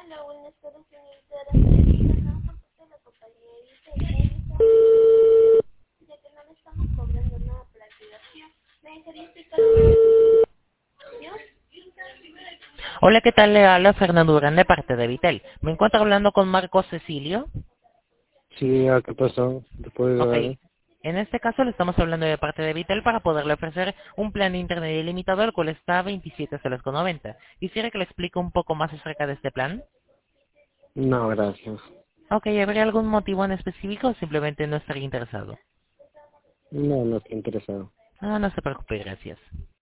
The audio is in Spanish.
buenas tardes, señorita Araceli. Llamamos por parte de la compañía ya que no le estamos cobrando nada por la activación. ¿Me dejaría explicar una acción? Hola, ¿qué tal? Le habla Fernando Durán de parte de Vitel. Me encuentro hablando con Marco Cecilio. Sí, ¿qué pasó? ¿Te puedo Ok. ayudar? En este caso le estamos hablando de parte de Vitel para poderle ofrecer un plan de internet ilimitado, el cual está a 27,90 soles. Quisiera que le explique un poco más acerca de este plan. No, gracias. Ok, ¿habría algún motivo en específico o simplemente no estaría interesado? No, no estoy interesado. Ah, no se preocupe, gracias.